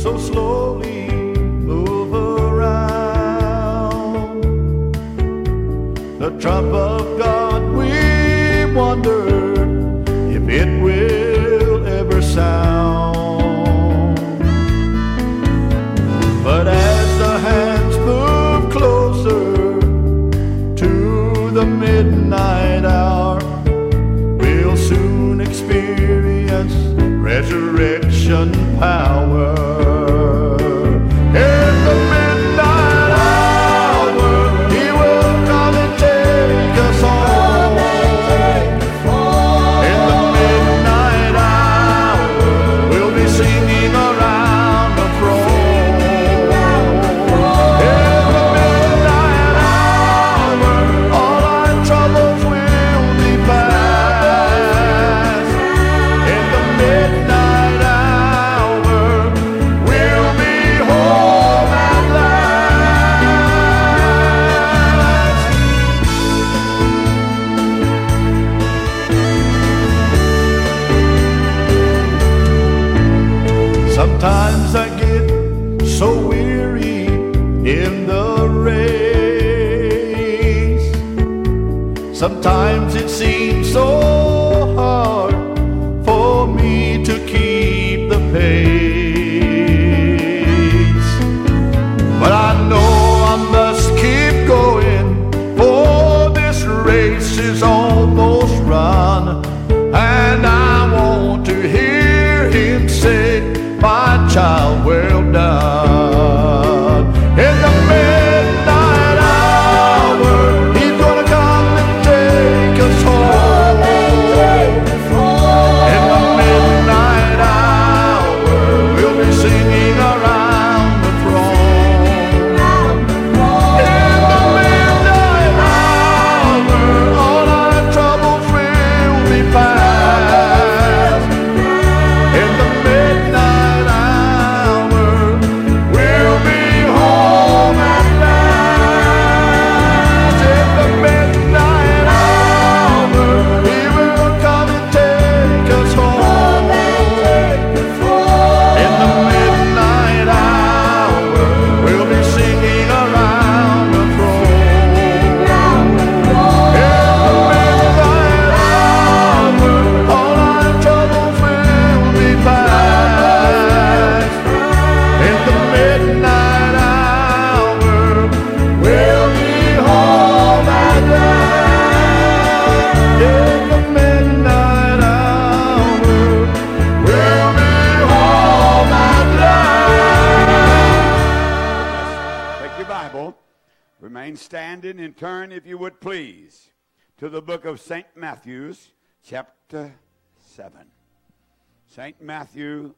so slowly move around. The trump of God, we wonder if it will ever sound. But as the hands move closer to the midnight hour, we'll soon experience resurrection power. In the midnight hour, He will come and take us home. In the midnight hour, we'll be singing around the throne. In the midnight hour, all our troubles will be past. In the midnight hour, we'll be home at last. Sometimes I get so weary in the race. Sometimes it seems so hard for me to keep the pace. But I know I must keep going, for this race is almost run. And I want to hear Him say, my child, well done. In the midnight hour, He's gonna come and take us home. In the midnight hour, we'll be singing around the throne. In the midnight hour, all our troubles will be past. In the midnight hour, we'll be home at last. In the midnight hour, He will come and take us home. In the midnight hour, we'll be singing around the throne. In the midnight hour, all our troubles will be past. In the midnight hour, we'll be home at last. In the midnight hour, we'll be home at last. Take your Bible, remain standing, and turn, if you would please, to the book of St. Matthew's, chapter 7. St. Matthew's,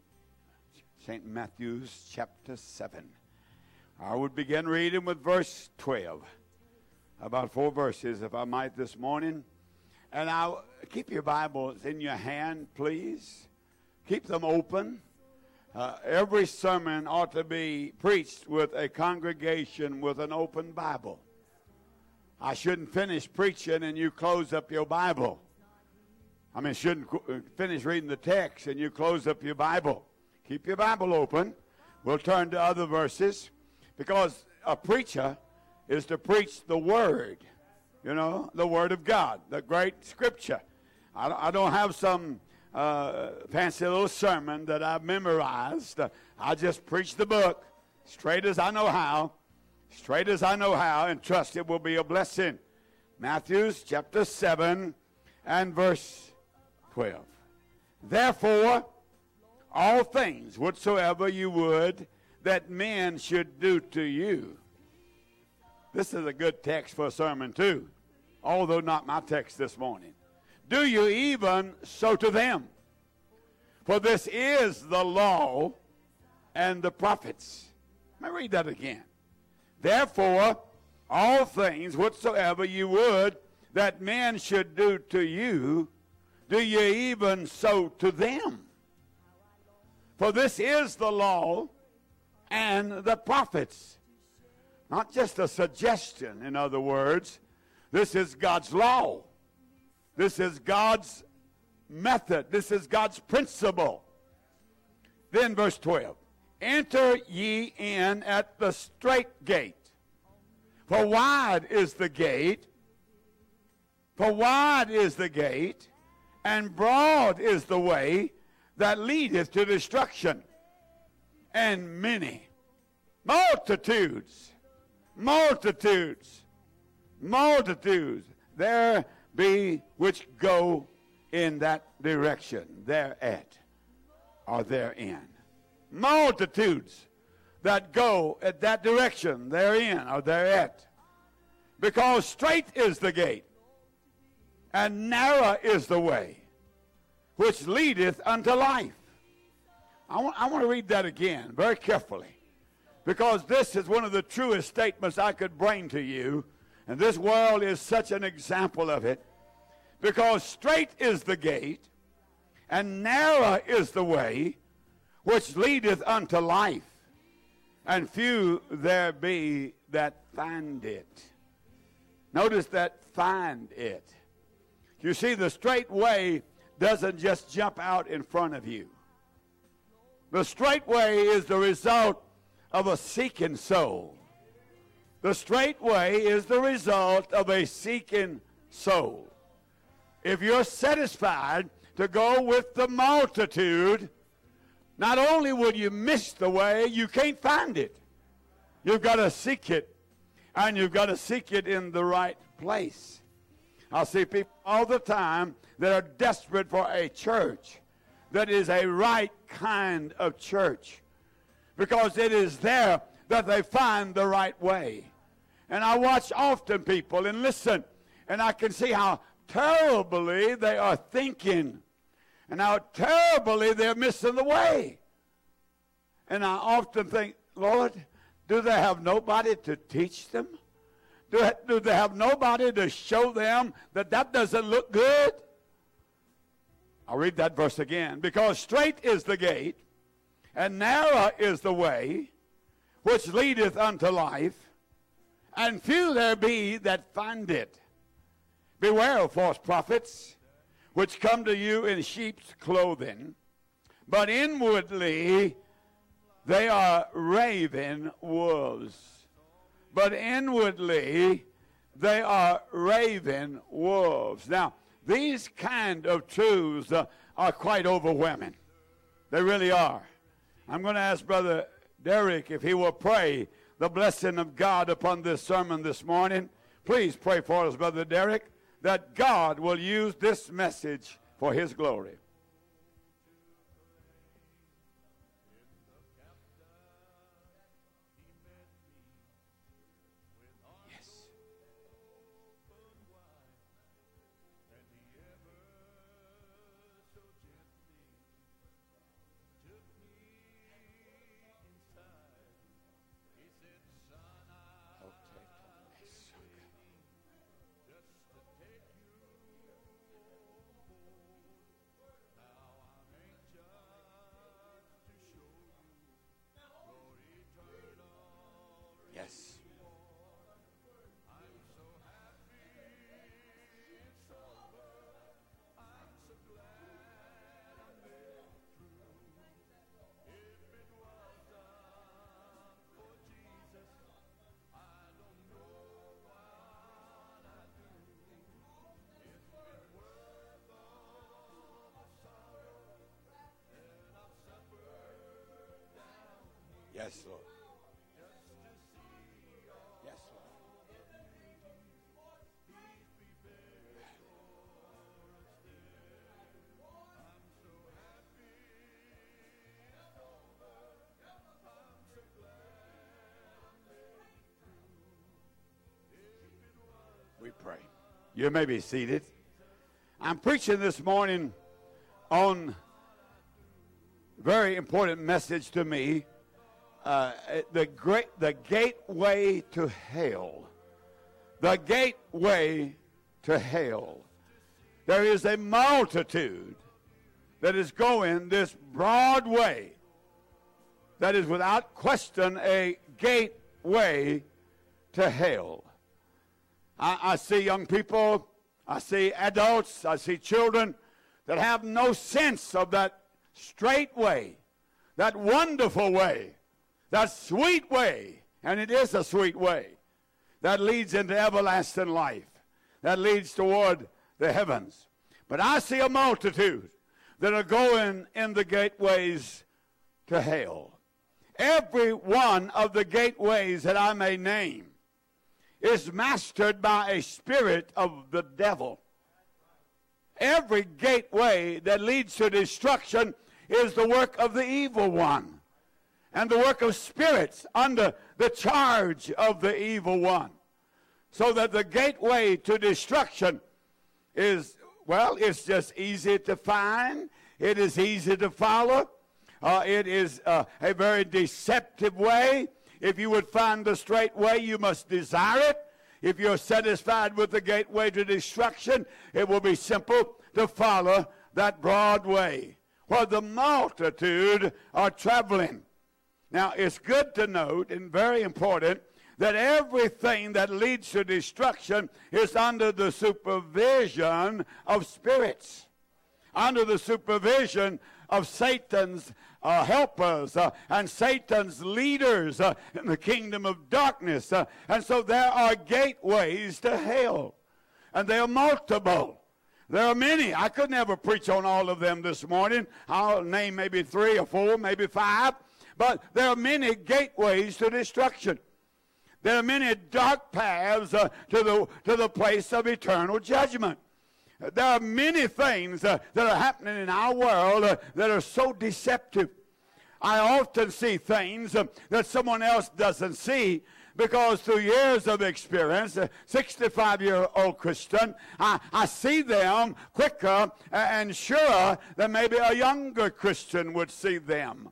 chapter 7. I would begin reading with verse 12. About 4 verses, if I might, this morning. And I'll keep your Bibles in your hand, please. Keep them open. Every sermon ought to be preached with a congregation with an open Bible. I shouldn't finish preaching and you close up your Bible. I mean, shouldn't finish reading the text and you close up your Bible. Keep your Bible open. We'll turn to other verses, because a preacher is to preach the Word, you know, the Word of God, the great Scripture. I don't have some fancy little sermon that I've memorized. I just preach the book straight as I know how, and trust it will be a blessing. Matthew's chapter 7 and verse 12. Therefore, all things whatsoever you would that men should do to you. This is a good text for a sermon too, although not my text this morning. Do you even so to them? For this is the law and the prophets. Let me read that again. Therefore, all things whatsoever you would that men should do to you, do you even so to them? For this is the law and the prophets. Not just a suggestion, in other words. This is God's law. This is God's method. This is God's principle. Then verse 12. enter ye in at the strait gate. For wide is the gate, and broad is the way that leadeth to destruction, and many, multitudes, there be which go in that direction, thereat, or therein. Multitudes that go at that direction, therein, or thereat. Because strait is the gate, and narrow is the way, which leadeth unto life. I want to read that again very carefully, because this is one of the truest statements I could bring to you, and this world is such an example of it. Because strait is the gate, and narrow is the way, which leadeth unto life, and few there be that find it. Notice that, find it. You see, the straight way doesn't just jump out in front of you. The straight way is the result of a seeking soul. The straight way is the result of a seeking soul. If you're satisfied to go with the multitude, not only will you miss the way, you can't find it. You've got to seek it, and you've got to seek it in the right place. I see people all the time that are desperate for a church that is a right kind of church, because it is there that they find the right way. And I watch often people and listen, and I can see how terribly they are thinking and how terribly they're missing the way. And I often think, Lord, do they have nobody to teach them? Do they have nobody to show them that that doesn't look good? I'll read that verse again. Because strait is the gate, and narrow is the way, which leadeth unto life, and few there be that find it. Beware of false prophets, which come to you in sheep's clothing, but inwardly they are raven wolves. But inwardly they are raven wolves. Now, these kind of truths are quite overwhelming. They really are. I'm going to ask Brother Derek if he will pray the blessing of God upon this sermon this morning. Please pray for us, Brother Derek, that God will use this message for his glory. Yes. Yes, Lord. Yes, Lord. We pray. You may be seated. I'm preaching this morning on a very important message to me. The gateway to hell. The gateway to hell. There is a multitude that is going this broad way that is without question a gateway to hell. I see young people, I see adults, I see children that have no sense of that straight way that wonderful way, that sweet way, and it is a sweet way, that leads into everlasting life, that leads toward the heavens. But I see a multitude that are going in the gateways to hell. Every one of the gateways that I may name is mastered by a spirit of the devil. Every gateway that leads to destruction is the work of the evil one and the work of spirits under the charge of the evil one. So that the gateway to destruction is, well, it's just easy to find. It is easy to follow. It is a very deceptive way. If you would find the straight way, you must desire it. If you're satisfied with the gateway to destruction, it will be simple to follow that broad way where the multitude are traveling. Now, it's good to note and very important that everything that leads to destruction is under the supervision of spirits, under the supervision of Satan's helpers and Satan's leaders in the kingdom of darkness. And so there are gateways to hell, and they are multiple. There are many. I could never preach on all of them this morning. I'll name maybe 3 or 4, maybe 5. But there are many gateways to destruction. There are many dark paths to the place of eternal judgment. There are many things that are happening in our world that are so deceptive. I often see things that someone else doesn't see because through years of experience, a 65-year-old Christian, I see them quicker and surer than maybe a younger Christian would see them.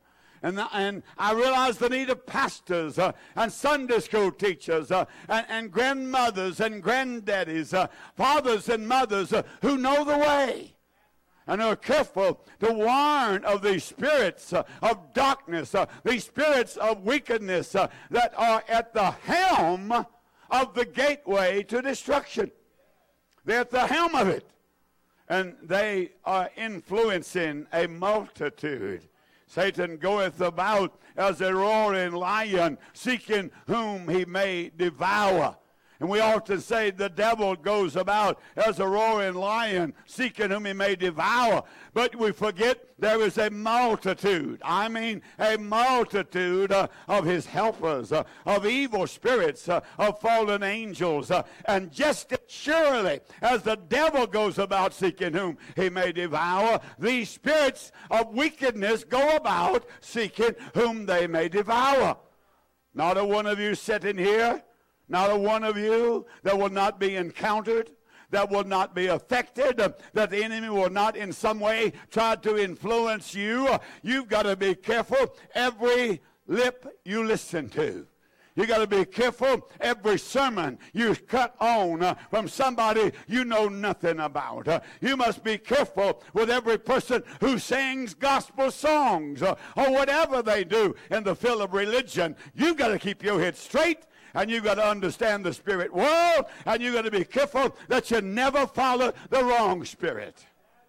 And I realize the need of pastors and Sunday school teachers and grandmothers and granddaddies, fathers and mothers who know the way and are careful to warn of these spirits of darkness, these spirits of wickedness that are at the helm of the gateway to destruction. They're at the helm of it, and they are influencing a multitude. Satan goeth about as a roaring lion, seeking whom he may devour. And we often say the devil goes about as a roaring lion, seeking whom he may devour. But we forget there is a multitude. I mean a multitude of his helpers, of evil spirits, of fallen angels. And just as surely as the devil goes about seeking whom he may devour, these spirits of wickedness go about seeking whom they may devour. Not a one of you sitting here, not a one of you that will not be encountered, that will not be affected, that the enemy will not in some way try to influence you. You've got to be careful every lip you listen to. You got to be careful every sermon you cut on from somebody you know nothing about. You must be careful with every person who sings gospel songs or whatever they do in the field of religion. You've got to keep your head straight. And you've got to understand the spirit world, and you've got to be careful that you never follow the wrong spirit.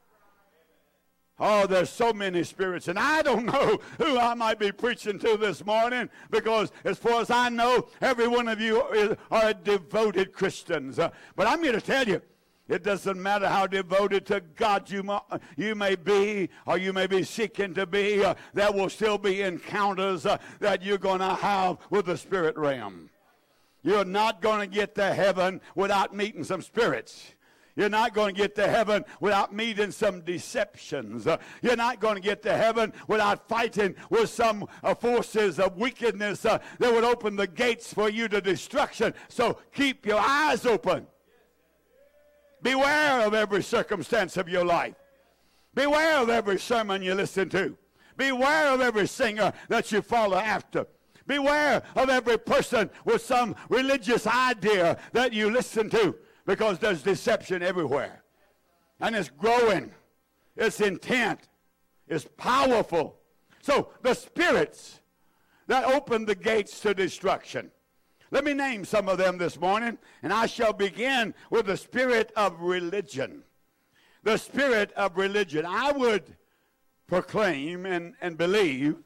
Oh, there's so many spirits, and I don't know who I might be preaching to this morning, because as far as I know, every one of you are devoted Christians. But I'm here to tell you, it doesn't matter how devoted to God you may be, or you may be seeking to be, there will still be encounters that you're going to have with the spirit realm. You're not going to get to heaven without meeting some spirits. You're not going to get to heaven without meeting some deceptions. You're not going to get to heaven without fighting with some forces of wickedness that would open the gates for you to destruction. So keep your eyes open. Beware of every circumstance of your life. Beware of every sermon you listen to. Beware of every singer that you follow after. Beware of every person with some religious idea that you listen to, because there's deception everywhere. And it's growing. It's intent. It's powerful. So the spirits that open the gates to destruction. Let me name some of them this morning, and I shall begin with the spirit of religion. The spirit of religion. I would proclaim and believe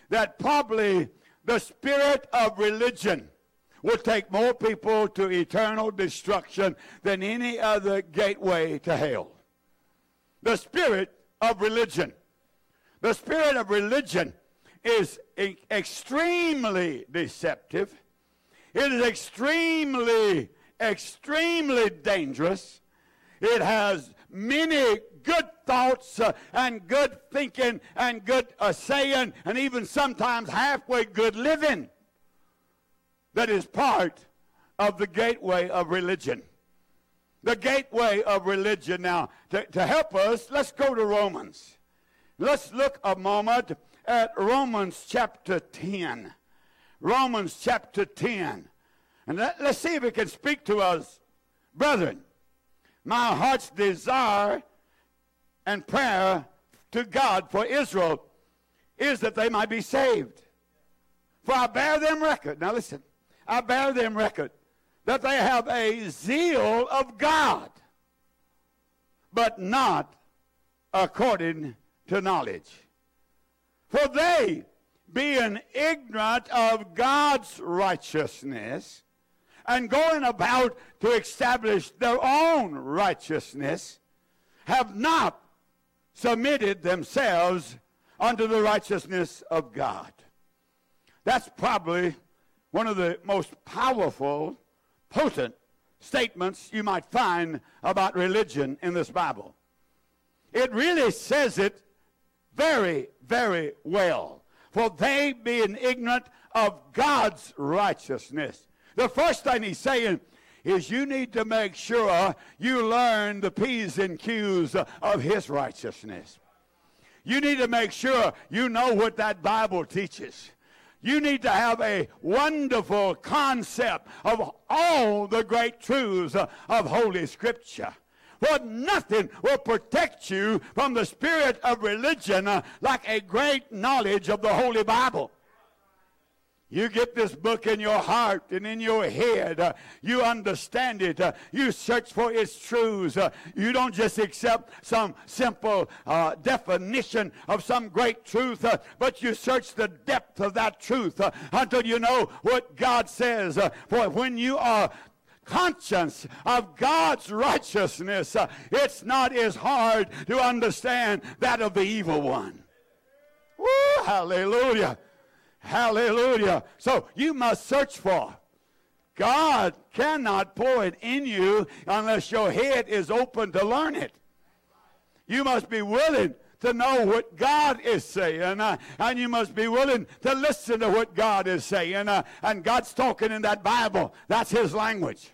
that probably the spirit of religion will take more people to eternal destruction than any other gateway to hell. The spirit of religion. The spirit of religion is extremely deceptive. It is extremely, extremely dangerous. It has many good thoughts and good thinking and good saying and even sometimes halfway good living that is part of the gateway of religion. The gateway of religion. Now, to help us, let's go to Romans. Let's look a moment at Romans chapter 10. Romans chapter 10. And let's see if it can speak to us. Brethren, my heart's desire and prayer to God for Israel is that they might be saved. For I bear them record. Now listen. I bear them record that they have a zeal of God, but not according to knowledge. For they, being ignorant of God's righteousness, and going about to establish their own righteousness, have not submitted themselves unto the righteousness of God. That's probably one of the most powerful, potent statements you might find about religion in this Bible. It really says it very, very well. For they being ignorant of God's righteousness. The first thing he's saying is you need to make sure you learn the P's and Q's of his righteousness. You need to make sure you know what that Bible teaches. You need to have a wonderful concept of all the great truths of Holy Scripture. For nothing will protect you from the spirit of religion like a great knowledge of the Holy Bible. You get this book in your heart and in your head. You understand it. You search for its truths. You don't just accept some simple definition of some great truth, but you search the depth of that truth until you know what God says. For when you are conscious of God's righteousness, it's not as hard to understand that of the evil one. Woo, hallelujah. Hallelujah. So you must search for. God cannot pour it in you unless your head is open to learn it. You must be willing to know what God is saying, and you must be willing to listen to what God is saying, and God's talking in that Bible. That's his language.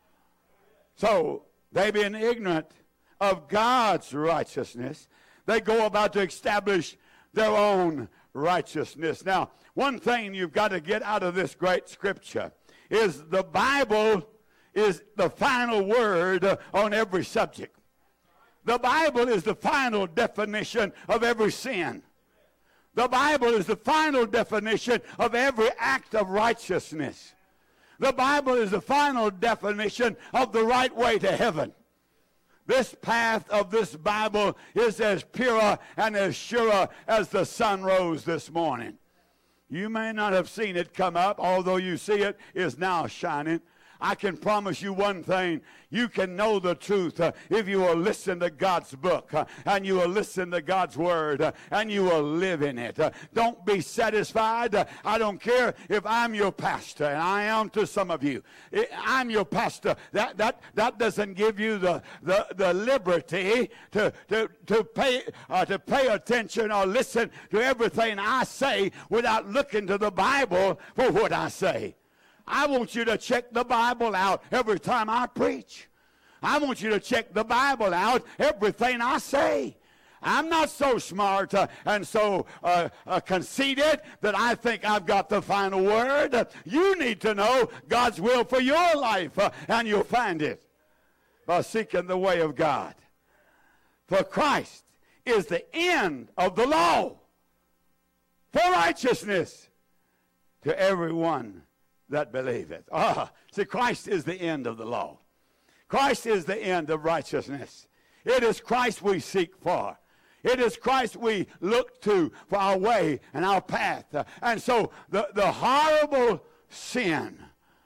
So they being ignorant of God's righteousness, they go about to establish their own righteousness. Now, one thing you've got to get out of this great scripture is the Bible is the final word on every subject. The Bible is the final definition of every sin. The Bible is the final definition of every act of righteousness. The Bible is the final definition of the right way to heaven. This path of this Bible is as pure and as sure as the sun rose this morning. You may not have seen it come up, although you see it is now shining. I can promise you one thing. You can know the truth if you will listen to God's book and you will listen to God's word and you will live in it. Don't be satisfied. I don't care if I'm your pastor, and I am to some of you. I'm your pastor. That doesn't give you the liberty to pay attention or listen to everything I say without looking to the Bible for what I say. I want you to check the Bible out every time I preach. I want you to check the Bible out everything I say. I'm not so smart and so conceited that I think I've got the final word. You need to know God's will for your life, and you'll find it by seeking the way of God. For Christ is the end of the law for righteousness to everyone that believeth. See, Christ is the end of the law. Christ is the end of righteousness. It is Christ we seek for. It is Christ we look to for our way and our path. And so the horrible sin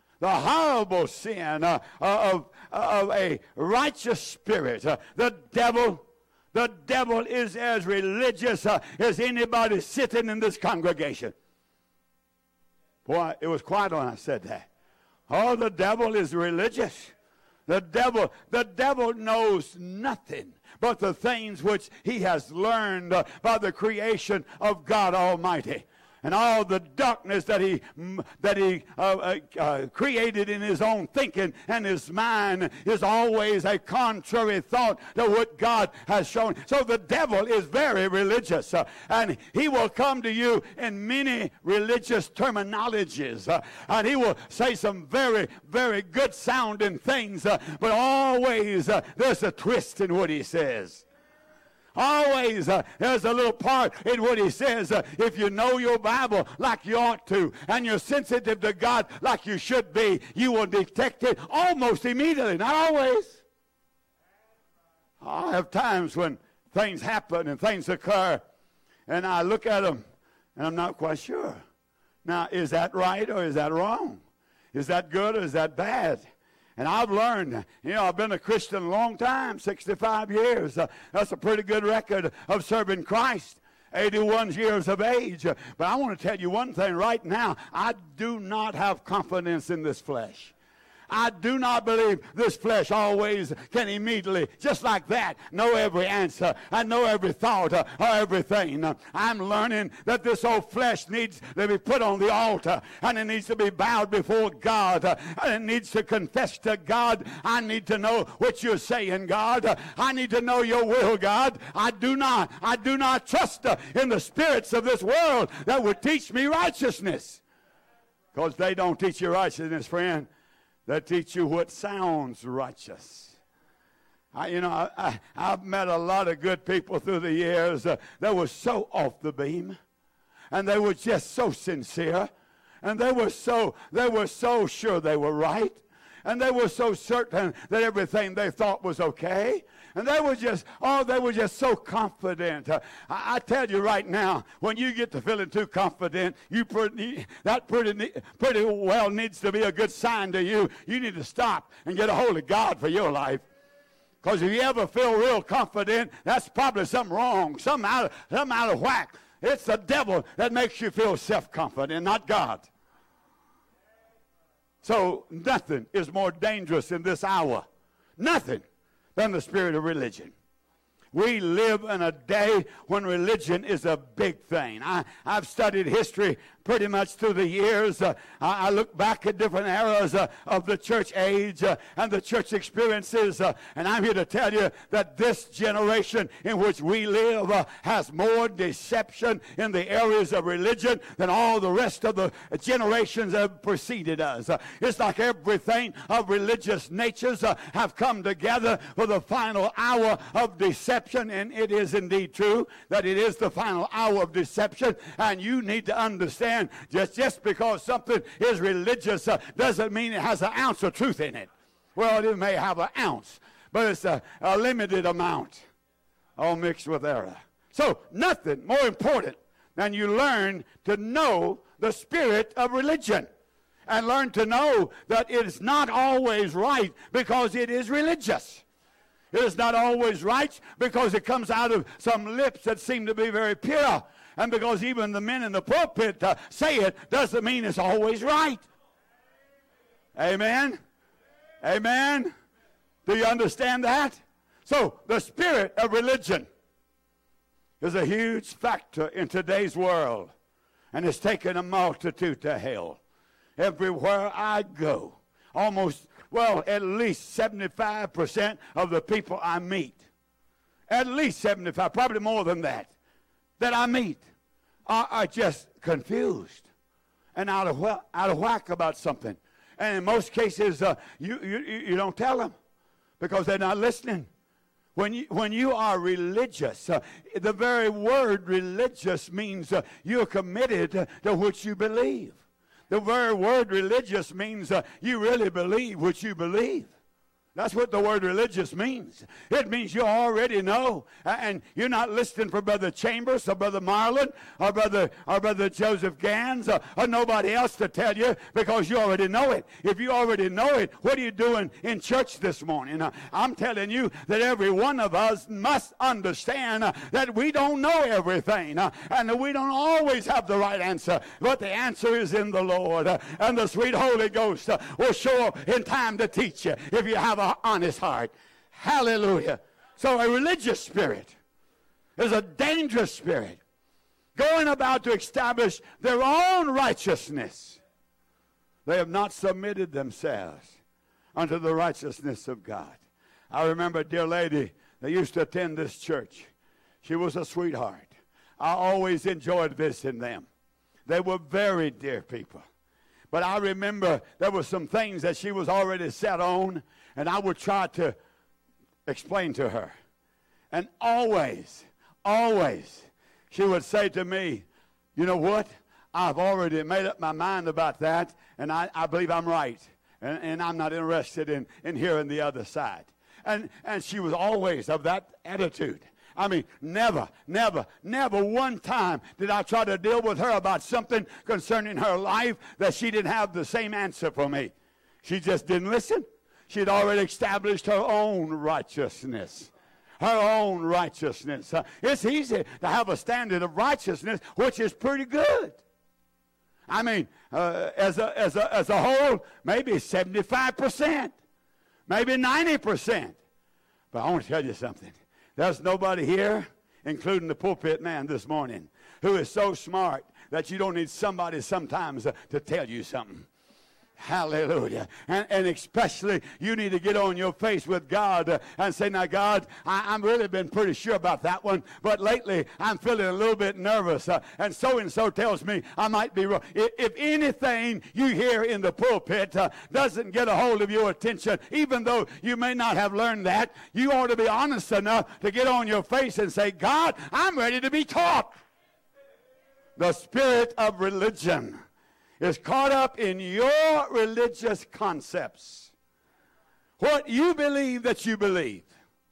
of a righteous spirit, the devil is as religious as anybody sitting in this congregation. Boy, it was quiet when I said that. Oh, the devil is religious. The devil knows nothing but the things which he has learned by the creation of God Almighty. And all the darkness that he created in his own thinking and his mind is always a contrary thought to what God has shown. So the devil is very religious, and he will come to you in many religious terminologies, and he will say some very, very good sounding things, but always there's a twist in what he says. Always there's a little part in what he says. If you know your Bible like you ought to, and you're sensitive to God like you should be, you will detect it almost immediately. Not always. I have times when things happen and things occur, and I look at them, and I'm not quite sure. Now, is that right or is that wrong? Is that good or is that bad? And I've learned, I've been a Christian a long time, 65 years. That's a pretty good record of serving Christ, 81 years of age. But I want to tell you one thing right now. I do not have confidence in this flesh. I do not believe this flesh always can immediately, just like that, know every answer. I know every thought or everything. I'm learning that this old flesh needs to be put on the altar, and it needs to be bowed before God, and it needs to confess to God. I need to know what you're saying, God. I need to know your will, God. I do not trust in the spirits of this world that would teach me righteousness, because they don't teach you righteousness, friend. They teach you what sounds righteous. I've met a lot of good people through the years that were so off the beam, and they were just so sincere, and they were so sure they were right, and they were so certain that everything they thought was okay. And they were just so confident. I tell you right now, when you get to feeling too confident, that pretty well needs to be a good sign to you. You need to stop and get a hold of God for your life. Because if you ever feel real confident, that's probably something wrong, something out of whack. It's the devil that makes you feel self-confident, not God. So nothing is more dangerous in this hour. Nothing. Than the spirit of religion. We live in a day when religion is a big thing. I've studied history pretty much through the years. I look back at different eras of the church age and the church experiences, and I'm here to tell you that this generation in which we live has more deception in the areas of religion than all the rest of the generations that have preceded us. It's like everything of religious natures have come together for the final hour of deception, and it is indeed true that it is the final hour of deception, and you need to understand just because something is religious doesn't mean it has an ounce of truth in it. Well, it may have an ounce, but it's a limited amount, all mixed with error. So nothing more important than you learn to know the spirit of religion and learn to know that it is not always right because it is religious. It is not always right because it comes out of some lips that seem to be very pure. And because even the men in the pulpit say it, doesn't mean it's always right. Amen? Amen? Do you understand that? So, the spirit of religion is a huge factor in today's world. And it's taken a multitude to hell. Everywhere I go, at least 75% of the people I meet, at least 75, probably more than that I meet, are just confused and out of whack about something. And in most cases, you don't tell them because they're not listening. When you are religious, the very word religious means you're committed to what you believe. The very word religious means you really believe what you believe. That's what the word religious means. It means you already know, and you're not listening for Brother Chambers or Brother Marlin or Brother Joseph Gans or nobody else to tell you, because you already know it. If you already know it, what are you doing in church this morning? I'm telling you that every one of us must understand that we don't know everything, and that we don't always have the right answer, but the answer is in the Lord, and the sweet Holy Ghost will show up in time to teach you if you have an honest heart. Hallelujah. So a religious spirit is a dangerous spirit, going about to establish their own righteousness. They have not submitted themselves unto the righteousness of God. I remember a dear lady that used to attend this church. She was a sweetheart. I always enjoyed visiting them. They were very dear people. But I remember there were some things that she was already set on, and I would try to explain to her. And always, she would say to me, you know what? I've already made up my mind about that, and I believe I'm right. And I'm not interested in hearing the other side. And she was always of that attitude. I mean, never one time did I try to deal with her about something concerning her life that she didn't have the same answer for me. She just didn't listen. She'd already established her own righteousness. Her own righteousness. It's easy to have a standard of righteousness which is pretty good. I mean, as a whole, maybe 75%, maybe 90%. But I want to tell you something. There's nobody here, including the pulpit man this morning, who is so smart that you don't need somebody sometimes to tell you something. Hallelujah. And especially you need to get on your face with God and say, now God, I've really been pretty sure about that one, but lately I'm feeling a little bit nervous, and so tells me I might be wrong. If anything you hear in the pulpit doesn't get a hold of your attention, even though you may not have learned that, you ought to be honest enough to get on your face and say, God, I'm ready to be taught. The spirit of religion is caught up in your religious concepts. What you believe that you believe.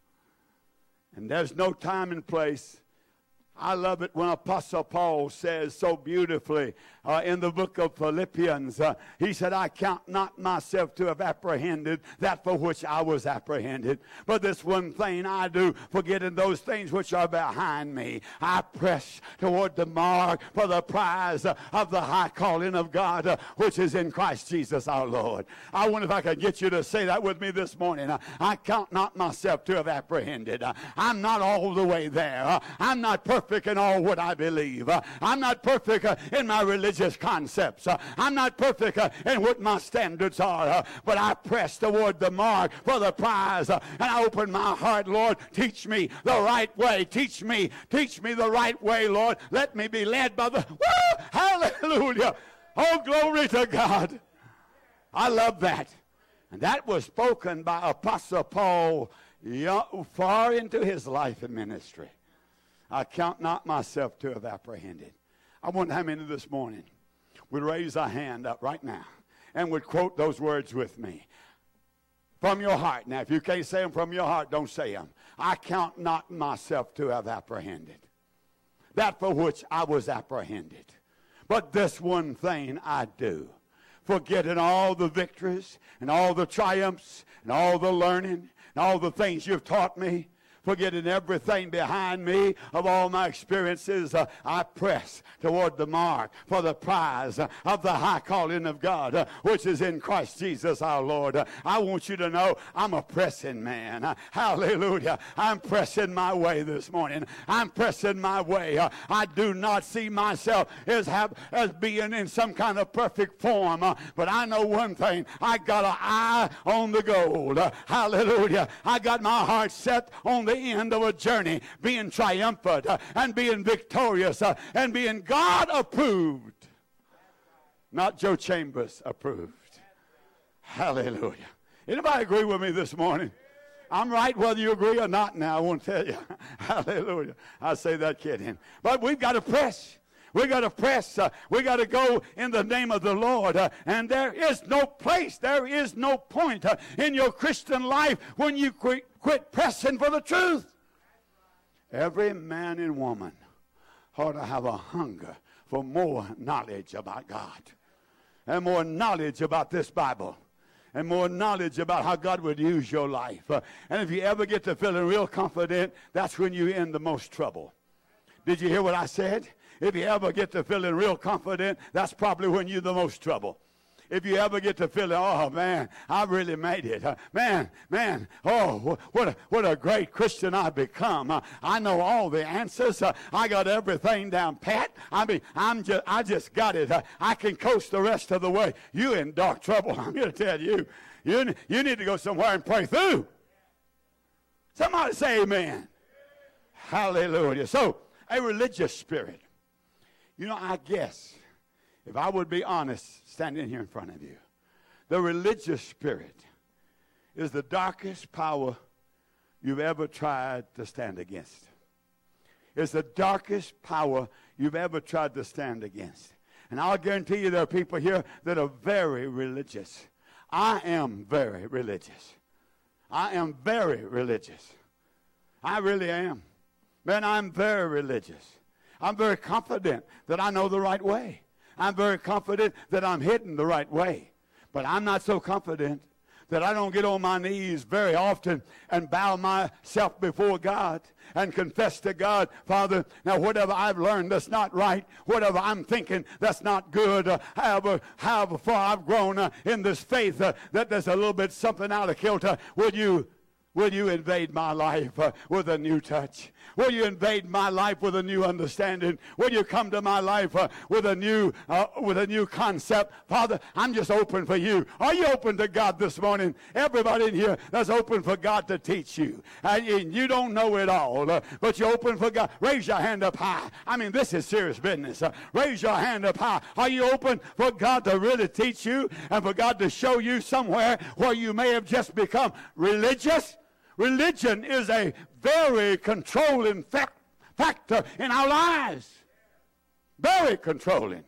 And there's no time and place. I love it when Apostle Paul says so beautifully in the book of Philippians, he said, I count not myself to have apprehended that for which I was apprehended. But this one thing I do, forgetting those things which are behind me, I press toward the mark for the prize of the high calling of God, which is in Christ Jesus our Lord. I wonder if I could get you to say that with me this morning. I count not myself to have apprehended. I'm not all the way there. I'm not perfect in all what I believe. I'm not perfect in my religious concepts. I'm not perfect in what my standards are, but I press toward the mark for the prize, and I open my heart. Lord, teach me the right way. Teach me the right way, Lord. Let me be led by the... Woo! Hallelujah! Oh, glory to God. I love that. And that was spoken by Apostle Paul far into his life and ministry. I count not myself to have apprehended. I wonder how many this morning would raise a hand up right now and would quote those words with me. From your heart. Now, if you can't say them from your heart, don't say them. I count not myself to have apprehended that for which I was apprehended. But this one thing I do, forgetting all the victories and all the triumphs and all the learning and all the things you've taught me, forgetting everything behind me of all my experiences, I press toward the mark for the prize of the high calling of God, which is in Christ Jesus our Lord. I want you to know I'm a pressing man. Hallelujah. I'm pressing my way this morning. I'm pressing my way. I do not see myself as being in some kind of perfect form, but I know one thing. I got an eye on the goal. Hallelujah. I got my heart set on the end of a journey, being triumphant and being victorious and being God approved, not Joe Chambers approved. Hallelujah. Anybody agree with me this morning? I'm right whether you agree or not now, I won't tell you. Hallelujah. I say that kidding. But we've got to press. We got to press. We got to go in the name of the Lord. And there is no place, there is no point in your Christian life when you quit pressing for the truth. Every man and woman ought to have a hunger for more knowledge about God and more knowledge about this Bible and more knowledge about how God would use your life. And if you ever get to feeling real confident, that's when you're in the most trouble. Did you hear what I said? If you ever get to feeling real confident, that's probably when you're the most trouble. If you ever get to feeling, oh, man, I really made it. Man, oh, what a great Christian I've become. I know all the answers. I got everything down pat. I mean, I just got it. I can coast the rest of the way. You in dark trouble. I'm going to tell you. You need to go somewhere and pray through. Somebody say amen. Hallelujah. So, a religious spirit. You know, I guess, if I would be honest, standing here in front of you, the religious spirit is the darkest power you've ever tried to stand against. It's the darkest power you've ever tried to stand against. And I'll guarantee you there are people here that are very religious. I am very religious. I am very religious. I really am. Man, I'm very religious. I'm very confident that I know the right way. I'm very confident that I'm heading the right way. But I'm not so confident that I don't get on my knees very often and bow myself before God and confess to God, Father, now whatever I've learned that's not right, whatever I'm thinking that's not good, however far I've grown in this faith, that there's a little bit something out of kilter, will you invade my life with a new touch? Will you invade my life with a new understanding? Will you come to my life with a new concept? Father, I'm just open for you. Are you open to God this morning? Everybody in here that's open for God to teach you. And you don't know it all, but you're open for God. Raise your hand up high. I mean, this is serious business. Raise your hand up high. Are you open for God to really teach you and for God to show you somewhere where you may have just become religious? Religion is a very controlling factor in our lives. Very controlling.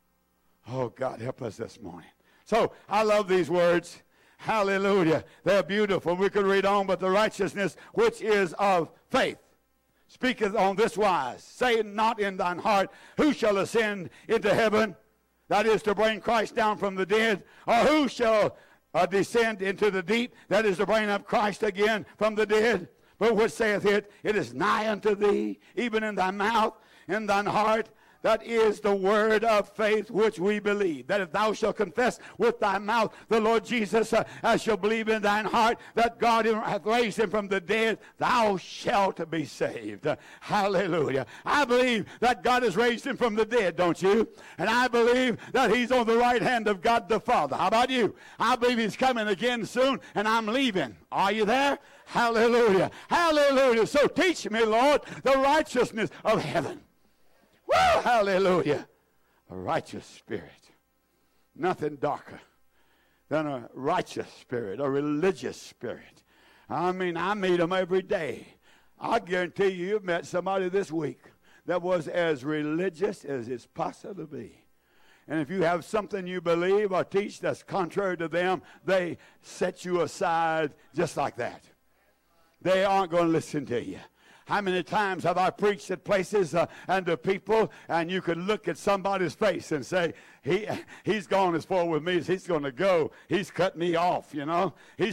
Oh, God, help us this morning. So, I love these words. Hallelujah. They're beautiful. We could read on, but the righteousness which is of faith speaketh on this wise. Say not in thine heart, who shall ascend into heaven? That is to bring Christ down from the dead. Or who shall descend into the deep, that is to bring up Christ again from the dead. But what saith it? It is nigh unto thee, even in thy mouth, in thine heart. That is the word of faith which we believe. That if thou shalt confess with thy mouth the Lord Jesus, and shalt believe in thine heart that God hath raised him from the dead, thou shalt be saved. Hallelujah. I believe that God has raised him from the dead, don't you? And I believe that he's on the right hand of God the Father. How about you? I believe he's coming again soon, and I'm leaving. Are you there? Hallelujah. Hallelujah. So teach me, Lord, the righteousness of heaven. Woo, hallelujah. A righteous spirit. Nothing darker than a righteous spirit, a religious spirit. I mean, I meet them every day. I guarantee you've met somebody this week that was as religious as it's possible to be. And if you have something you believe or teach that's contrary to them, they set you aside just like that. They aren't going to listen to you. How many times have I preached at places and to people, and you could look at somebody's face and say, he's gone as far with me as he's going to go. He's cut me off, you know. He's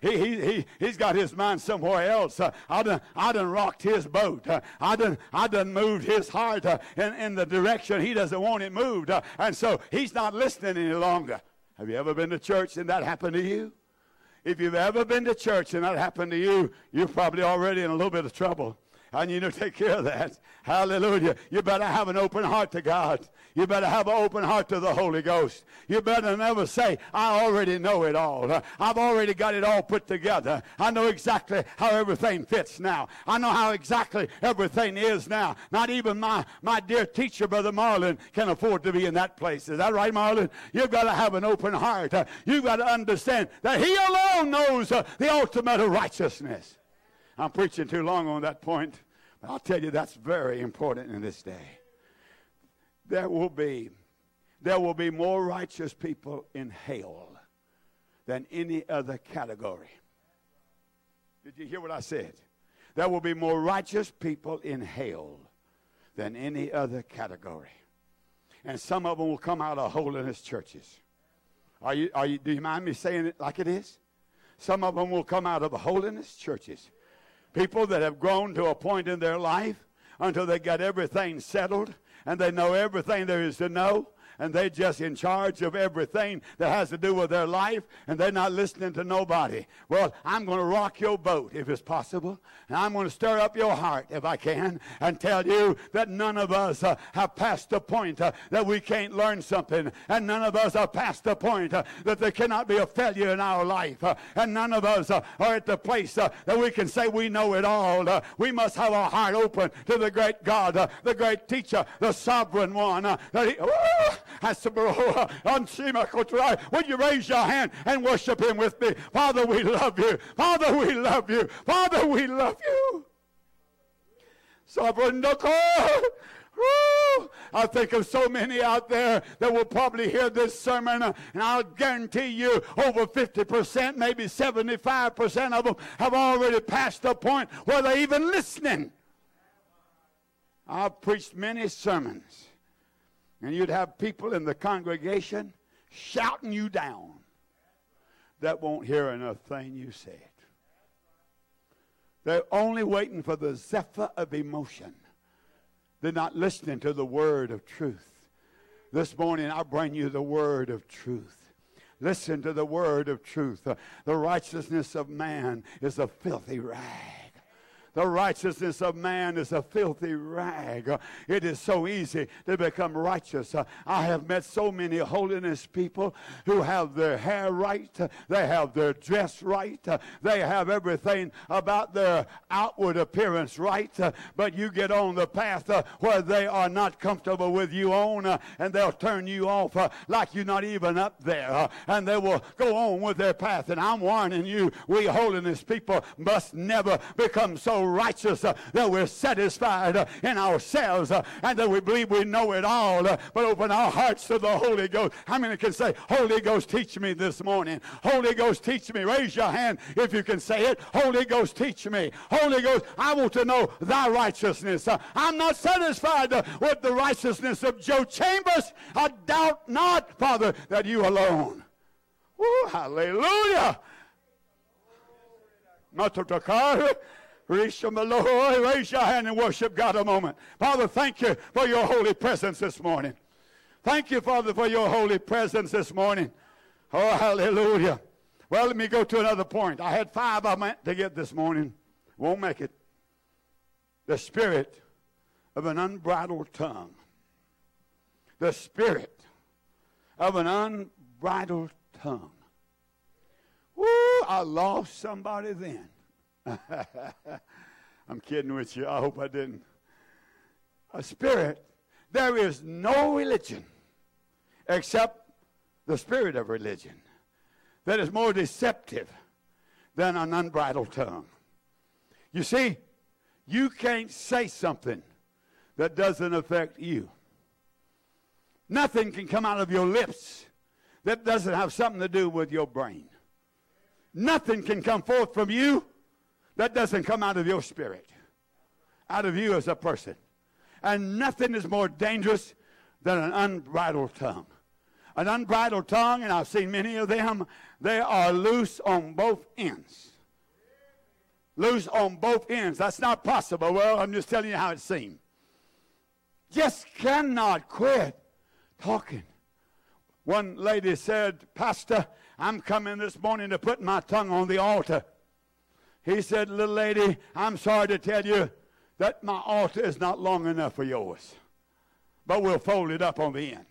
got his mind somewhere else. I done rocked his boat. I done moved his heart in the direction he doesn't want it moved. And so he's not listening any longer. Have you ever been to church and that happened to you? If you've ever been to church and that happened to you, you're probably already in a little bit of trouble. And you need to take care of that. Hallelujah. You better have an open heart to God. You better have an open heart to the Holy Ghost. You better never say, I already know it all. I've already got it all put together. I know exactly how everything fits now. I know how exactly everything is now. Not even my dear teacher, Brother Marlin, can afford to be in that place. Is that right, Marlin? You've got to have an open heart. You've got to understand that he alone knows the ultimate of righteousness. I'm preaching too long on that point, but I'll tell you that's very important in this day. there will be more righteous people in hell than any other category. Did you hear what I said? There will be more righteous people in hell than any other category. And some of them will come out of holiness churches. Do you mind me saying it like it is? Some of them will come out of holiness churches. People that have grown to a point in their life until they got everything settled and they know everything there is to know, and they're just in charge of everything that has to do with their life, and they're not listening to nobody. Well, I'm going to rock your boat if it's possible, and I'm going to stir up your heart if I can, and tell you that none of us have passed the point that we can't learn something, and none of us have passed the point that there cannot be a failure in our life, and none of us are at the place that we can say we know it all. We must have our heart open to the great God, the great teacher, the sovereign one. Would you raise your hand and worship him with me? Father, we love you. Father, we love you. Father, we love you. Sovereign God. I think of so many out there that will probably hear this sermon, and I'll guarantee you over 50%, maybe 75% of them have already passed the point where they're even listening. I've preached many sermons, and you'd have people in the congregation shouting you down that won't hear enough thing you said. They're only waiting for the zephyr of emotion. They're not listening to the word of truth. This morning I bring you the word of truth. Listen to the word of truth. The righteousness of man is a filthy rag. The righteousness of man is a filthy rag. It is so easy to become righteous. I have met so many holiness people who have their hair right. They have their dress right. They have everything about their outward appearance right. But you get on the path where they are not comfortable with you on, and they'll turn you off like you're not even up there. And they will go on with their path. And I'm warning you, we holiness people must never become so righteous that we're satisfied in ourselves and that we believe we know it all, but open our hearts to the Holy Ghost. How many can say, Holy Ghost, teach me this morning? Holy Ghost, teach me. Raise your hand if you can say it. Holy Ghost, teach me. Holy Ghost, I want to know thy righteousness. I'm not satisfied with the righteousness of Joe Chambers. I doubt not, Father, that you alone. Woo, hallelujah. Raise your hand and worship God a moment. Father, thank you for your holy presence this morning. Thank you, Father, for your holy presence this morning. Oh, hallelujah. Well, let me go to another point. I had 5 I meant to get this morning. Won't make it. The spirit of an unbridled tongue. The spirit of an unbridled tongue. Woo, I lost somebody then. I'm kidding with you. I hope I didn't. A spirit. There is no religion except the spirit of religion that is more deceptive than an unbridled tongue. You see, you can't say something that doesn't affect you. Nothing can come out of your lips that doesn't have something to do with your brain. Nothing can come forth from you that doesn't come out of your spirit, out of you as a person. And nothing is more dangerous than an unbridled tongue. An unbridled tongue, and I've seen many of them, they are loose on both ends. Loose on both ends. That's not possible. Well, I'm just telling you how it seems. Just cannot quit talking. One lady said, Pastor, I'm coming this morning to put my tongue on the altar. He said, little lady, I'm sorry to tell you that my altar is not long enough for yours. But we'll fold it up on the end.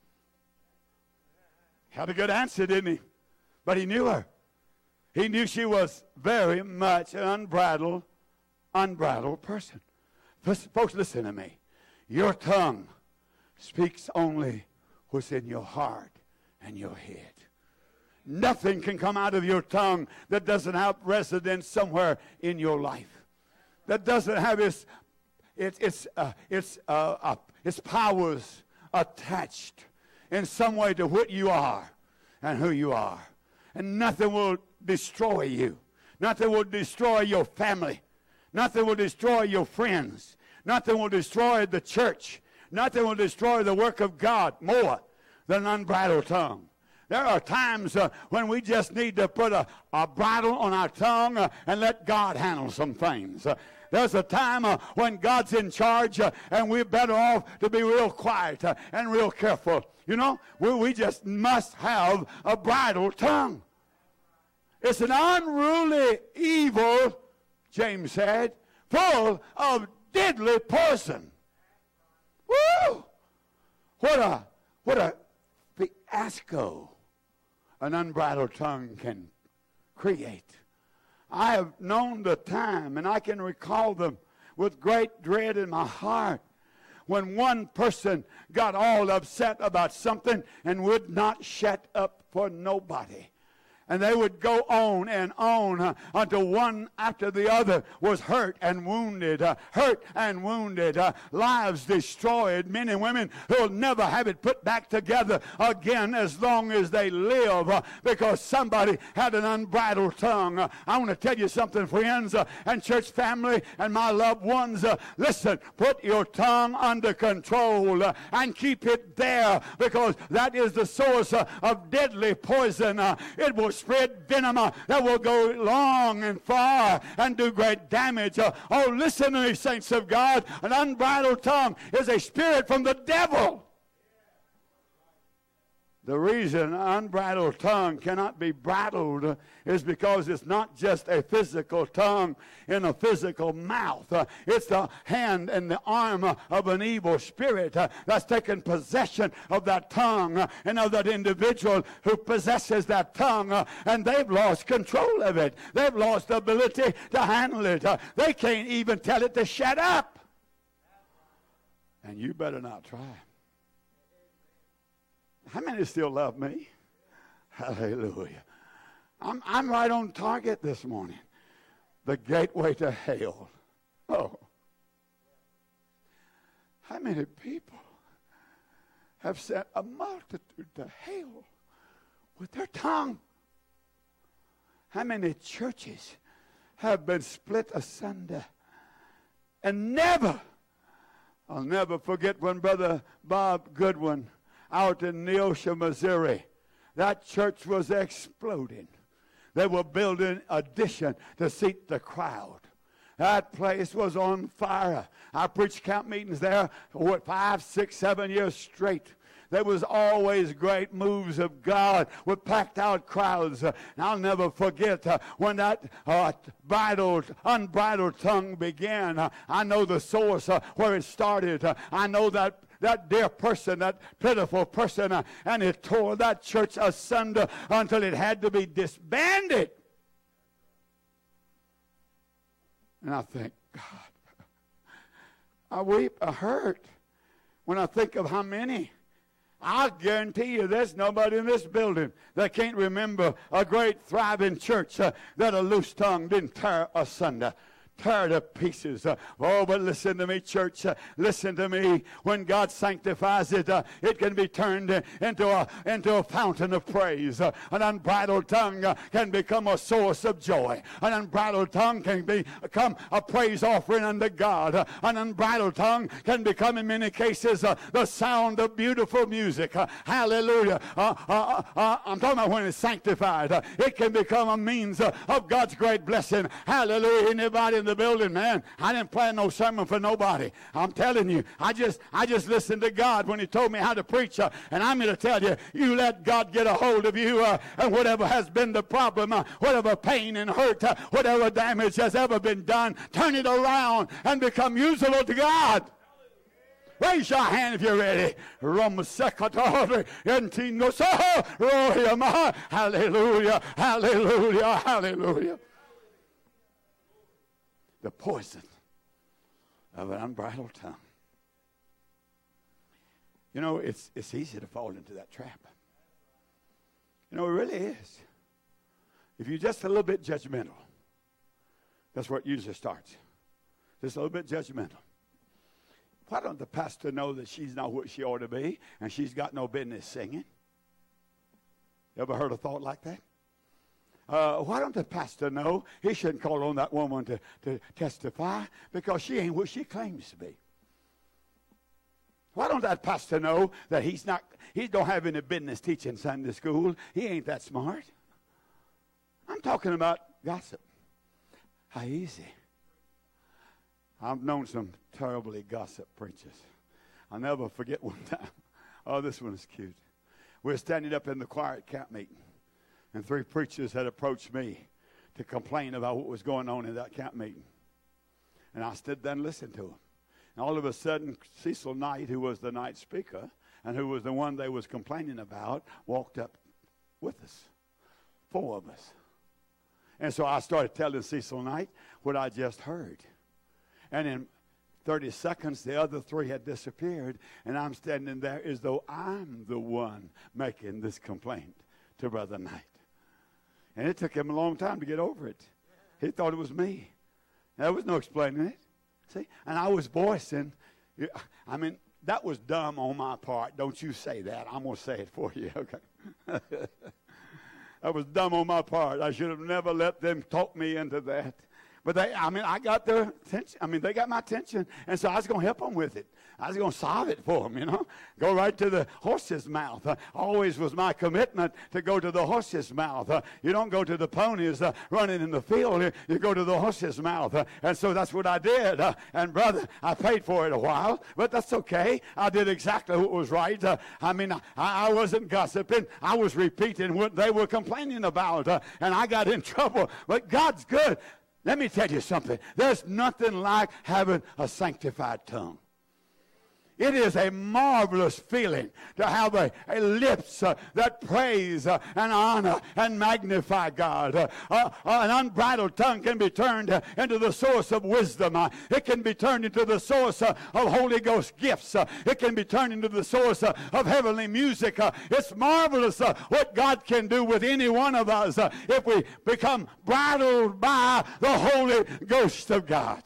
Had a good answer, didn't he? But he knew her. He knew she was very much an unbridled person. Folks, listen to me. Your tongue speaks only what's in your heart and your head. Nothing can come out of your tongue that doesn't have residence somewhere in your life. That doesn't have its powers attached in some way to what you are and who you are. And nothing will destroy you. Nothing will destroy your family. Nothing will destroy your friends. Nothing will destroy the church. Nothing will destroy the work of God more than an unbridled tongue. There are times when we just need to put a bridle on our tongue and let God handle some things. There's a time when God's in charge and we're better off to be real quiet and real careful. You know, we just must have a bridled tongue. It's an unruly evil, James said, full of deadly poison. Woo! What a fiasco an unbridled tongue can create. I have known the time, and I can recall them with great dread in my heart, when one person got all upset about something and would not shut up for nobody. And they would go on and on until one after the other was hurt and wounded, lives destroyed, men and women who will never have it put back together again as long as they live because somebody had an unbridled tongue. I want to tell you something, friends, and church family and my loved ones. Listen, put your tongue under control and keep it there, because that is the source of deadly poison. It will spread venom that will go long and far and do great damage. Oh, listen to me, saints of God. An unbridled tongue is a spirit from the devil. The reason an unbridled tongue cannot be bridled is because it's not just a physical tongue in a physical mouth. It's the hand and the arm of an evil spirit that's taken possession of that tongue and of that individual who possesses that tongue, and they've lost control of it. They've lost the ability to handle it. They can't even tell it to shut up. And you better not try. How many still love me? Hallelujah. I'm right on target this morning. The gateway to hell. Oh. How many people have sent a multitude to hell with their tongue? How many churches have been split asunder? And I'll never forget when Brother Bob Goodwin out in Neosho, Missouri, that church was exploding. They were building addition to seat the crowd. That place was on fire. I preached camp meetings there for 5, 6, 7 years straight. There was always great moves of God with packed out crowds. And I'll never forget when that unbridled tongue began. I know the source where it started. I know that dear person, that pitiful person, and it tore that church asunder until it had to be disbanded. And I think, God, I weep, I hurt when I think of how many. I'll guarantee you there's nobody in this building that can't remember a great thriving church that a loose tongue didn't tear asunder. Tear to pieces. But listen to me, church. Listen to me. When God sanctifies it, it can be turned into a fountain of praise. An unbridled tongue can become a source of joy. An unbridled tongue can become a praise offering unto God. An unbridled tongue can become, in many cases, the sound of beautiful music. Hallelujah. I'm talking about when it's sanctified. It can become a means of God's great blessing. Hallelujah. Anybody in the building, man, I didn't plan no sermon for nobody. I'm telling you, I just listened to God when he told me how to preach, and I'm going to tell you, you let God get a hold of you, and whatever has been the problem, whatever pain and hurt, whatever damage has ever been done, turn it around and become usable to God. Raise your hand if you're ready. Hallelujah, hallelujah, hallelujah. The poison of an unbridled tongue. You know, it's easy to fall into that trap. You know, it really is. If you're just a little bit judgmental, that's where it usually starts. Just a little bit judgmental. why don't the pastor know that she's not what she ought to be and she's got no business singing? Ever heard a thought like that? Why don't the pastor know he shouldn't call on that woman to testify because she ain't what she claims to be? Why don't that pastor know that he don't have any business teaching Sunday school? He ain't that smart. I'm talking about gossip. How easy. I've known some terribly gossip preachers. I'll never forget one time. Oh, this one is cute. We were standing up in the choir at camp meeting, and 3 preachers had approached me to complain about what was going on in that camp meeting. And I stood there and listened to them. And all of a sudden, Cecil Knight, who was the night speaker, and who was the one they was complaining about, walked up with us, 4 of us. And so I started telling Cecil Knight what I just heard. And in 30 seconds, the other 3 had disappeared, and I'm standing there as though I'm the one making this complaint to Brother Knight. And it took him a long time to get over it. He thought it was me. There was no explaining it. See? And I was voicing, I mean, that was dumb on my part. Don't you say that. I'm going to say it for you, okay? That was dumb on my part. I should have never let them talk me into that. But I got their attention. They got my attention. And so I was going to help them with it. I was going to solve it for them, Go right to the horse's mouth. Always was my commitment to go to the horse's mouth. You don't go to the ponies running in the field. You go to the horse's mouth. And so that's what I did. And brother, I paid for it a while, but that's okay. I did exactly what was right. I wasn't gossiping. I was repeating what they were complaining about. And I got in trouble. But God's good. Let me tell you something. There's nothing like having a sanctified tongue. It is a marvelous feeling to have a lips that praise and honor and magnify God. An unbridled tongue can be turned into the source of wisdom. It can be turned into the source of Holy Ghost gifts. It can be turned into the source of heavenly music. It's marvelous what God can do with any one of us if we become bridled by the Holy Ghost of God.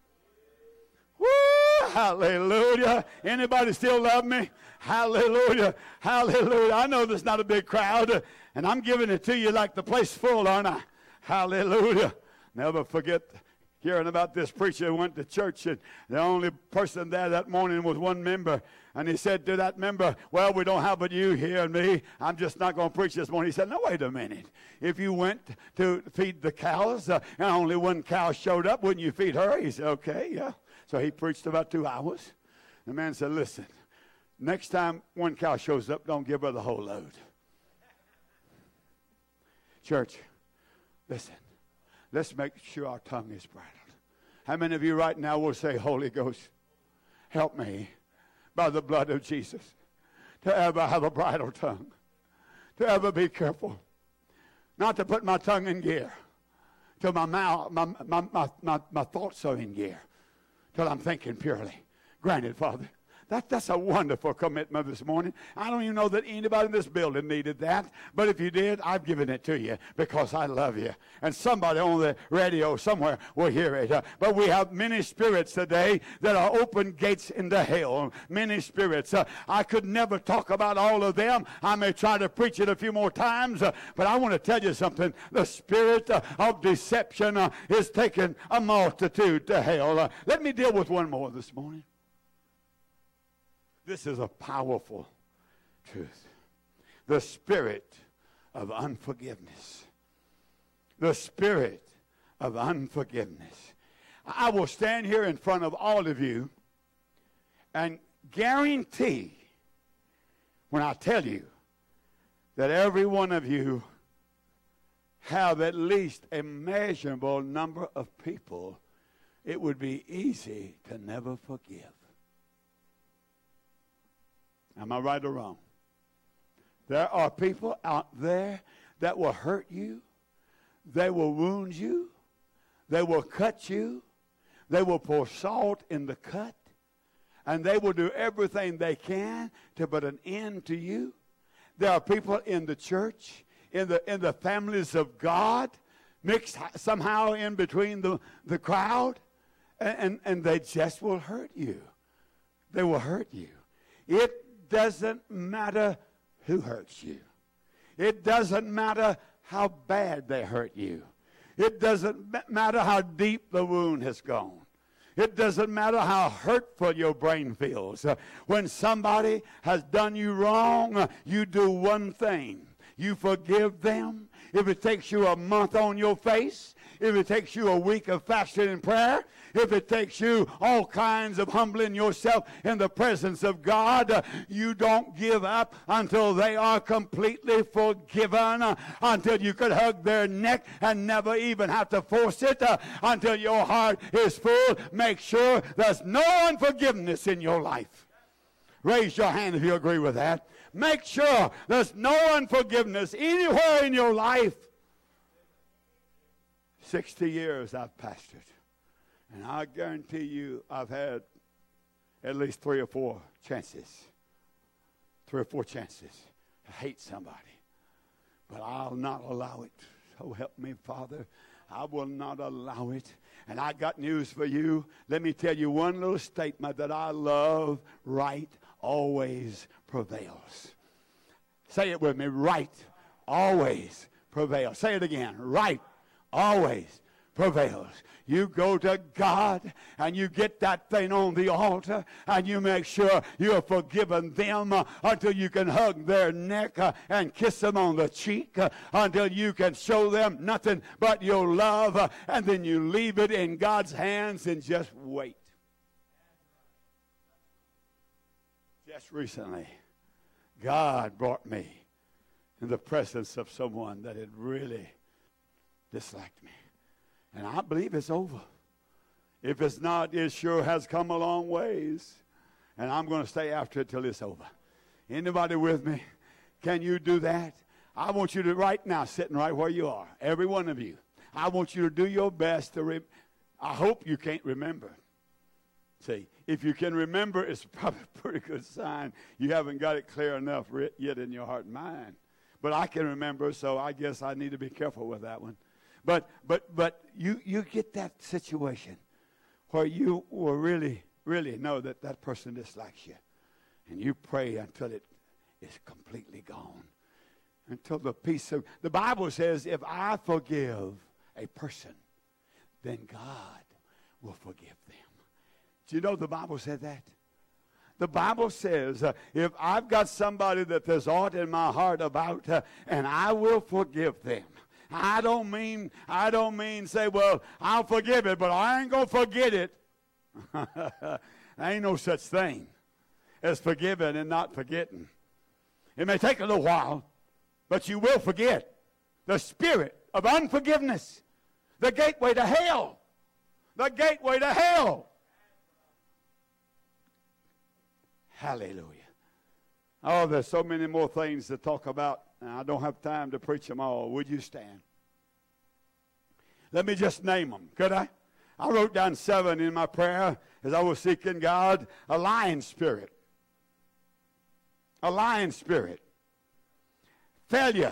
Woo! Hallelujah. Anybody still love me? Hallelujah. Hallelujah. I know there's not a big crowd, and I'm giving it to you like the place full, aren't I? Hallelujah. Never forget hearing about this preacher who went to church, and the only person there that morning was one member. And he said to that member, well, we don't have but you here and me. I'm just not going to preach this morning. He said, no, wait a minute. If you went to feed the cows and only one cow showed up, wouldn't you feed her? He said, okay, yeah. So he preached about 2 hours. The man said, listen, next time one cow shows up, don't give her the whole load. Church, listen, let's make sure our tongue is bridled. How many of you right now will say, Holy Ghost, help me by the blood of Jesus to ever have a bridled tongue, to ever be careful, not to put my tongue in gear till my mouth, my thoughts are in gear, till I'm thinking purely. Granted, Father. That's a wonderful commitment this morning. I don't even know that anybody in this building needed that. But if you did, I've given it to you because I love you. And somebody on the radio somewhere will hear it. But we have many spirits today that are open gates into hell. Many spirits. I could never talk about all of them. I may try to preach it a few more times. But I want to tell you something. The spirit of deception is taking a multitude to hell. Let me deal with one more this morning. This is a powerful truth. The spirit of unforgiveness. The spirit of unforgiveness. I will stand here in front of all of you and guarantee when I tell you that every one of you have at least a measurable number of people it would be easy to never forgive. Am I right or wrong? There are people out there that will hurt you. They will wound you. They will cut you. They will pour salt in the cut. And they will do everything they can to put an end to you. There are people in the church, in the families of God, mixed somehow in between the crowd, and they just will hurt you. they will hurt you. It doesn't matter who hurts you. It doesn't matter how bad they hurt you. It doesn't matter how deep the wound has gone. It doesn't matter how hurtful your brain feels. When somebody has done you wrong, you do one thing. You forgive them. If it takes you a month on your face, if it takes you a week of fasting and prayer, if it takes you all kinds of humbling yourself in the presence of God, you don't give up until they are completely forgiven, until you could hug their neck and never even have to force it, until your heart is full. Make sure there's no unforgiveness in your life. Raise your hand if you agree with that. Make sure there's no unforgiveness anywhere in your life. 60 years I've pastored, and I guarantee you I've had at least 3 or 4 chances to hate somebody. But I'll not allow it. So help me, Father. I will not allow it. And I got news for you. Let me tell you one little statement that I love. Right always prevails. Say it with me. Right always prevails. Say it again. Right always prevails. You go to God and you get that thing on the altar and you make sure you have forgiven them until you can hug their neck and kiss them on the cheek until you can show them nothing but your love, and then you leave it in God's hands and just wait. Just recently, God brought me in the presence of someone that had really disliked me. And I believe it's over. If it's not, it sure has come a long ways. And I'm going to stay after it till it's over. Anybody with me? Can you do that? I want you to right now, sitting right where you are, every one of you, I want you to do your best to I hope you can't remember. See, if you can remember, it's probably a pretty good sign you haven't got it clear enough yet in your heart and mind. But I can remember, so I guess I need to be careful with that one. But you get that situation where you will really know that that person dislikes you. And you pray until it is completely gone. Until the peace of... The Bible says, if I forgive a person, then God will forgive them. Do you know the Bible said that? The Bible says, if I've got somebody that there's aught in my heart about, and I will forgive them. I don't mean say, well, I'll forgive it, but I ain't going to forget it. There ain't no such thing as forgiving and not forgetting. It may take a little while, but you will forget. The spirit of unforgiveness, the gateway to hell. The gateway to hell. Hallelujah. Oh, there's so many more things to talk about, and I don't have time to preach them all. Would you stand? Let me just name them, could I? I wrote down 7 in my prayer as I was seeking God. A lying spirit. A lying spirit. Failure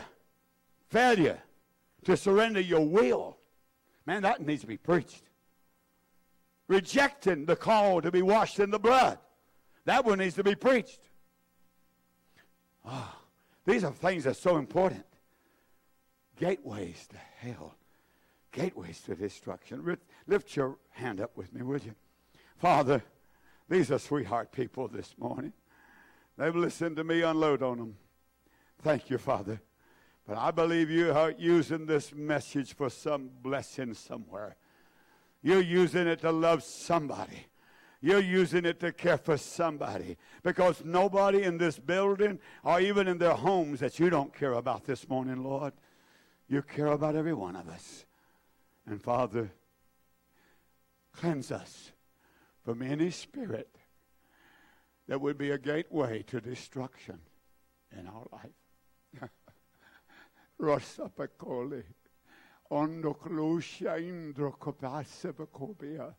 to surrender your will. Man, that needs to be preached. Rejecting the call to be washed in the blood. That one needs to be preached. Oh, these are things that are so important. Gateways to hell. Gateways to destruction. Lift your hand up with me, will you? Father, these are sweetheart people this morning. They've listened to me unload on them. Thank you, Father. But I believe you are using this message for some blessing somewhere. You're using it to love somebody. You're using it to care for somebody. Because nobody in this building or even in their homes that you don't care about this morning, Lord. You care about every one of us. And Father, cleanse us from any spirit that would be a gateway to destruction in our life. Rosapakoli, ondoklusha indrokopasepakobia,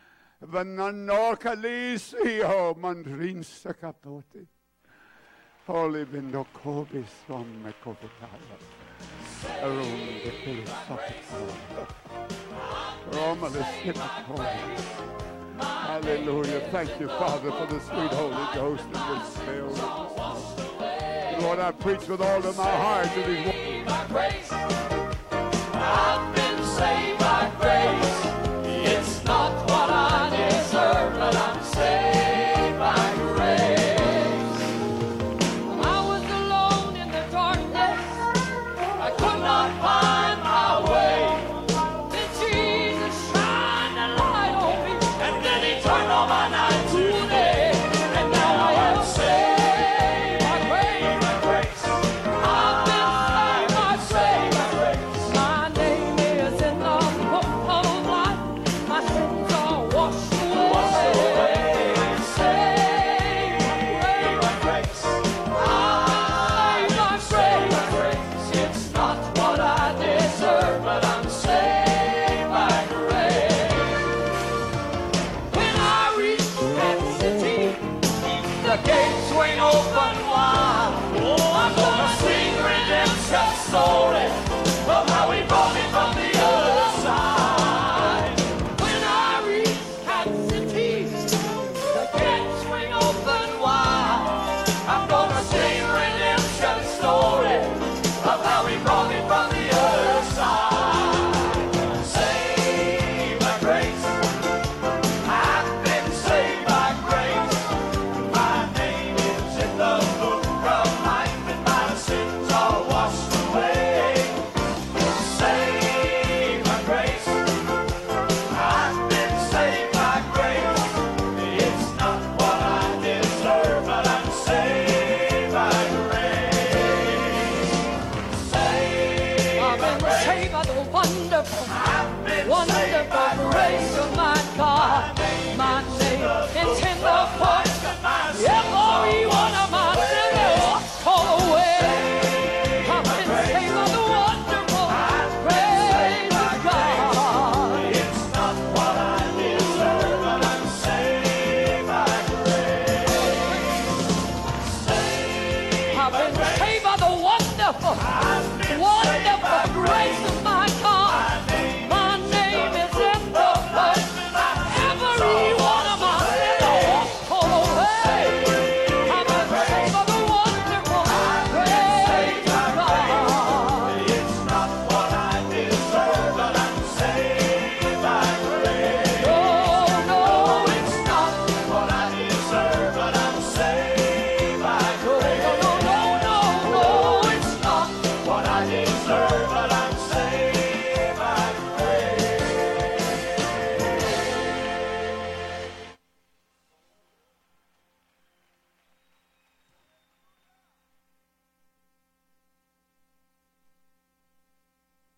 vananokalisiho mandrinsa kapoti, holy vindokobis from mekovitaya, arum the philosophical, Roma the Sipakobis. Hallelujah. Thank you, Father, for the sweet Holy Ghost that was filled. Lord, I preach with all of my heart to these words. By grace, I've been saved by grace. It's not what I deserve, but I'm saved by grace. I was alone in the darkness. I could not find my way. Then Jesus shined a light on me, and then He turned all my night to day. And now I am saved by grace. I've been saved by grace. My name is in the book of life. My sins are washed away. I'm saved by grace. I'm saved by grace. It's not what I deserve, but I'm saved by grace. When I reach that city, the gates swing open wide. I'm gonna sing redemption story.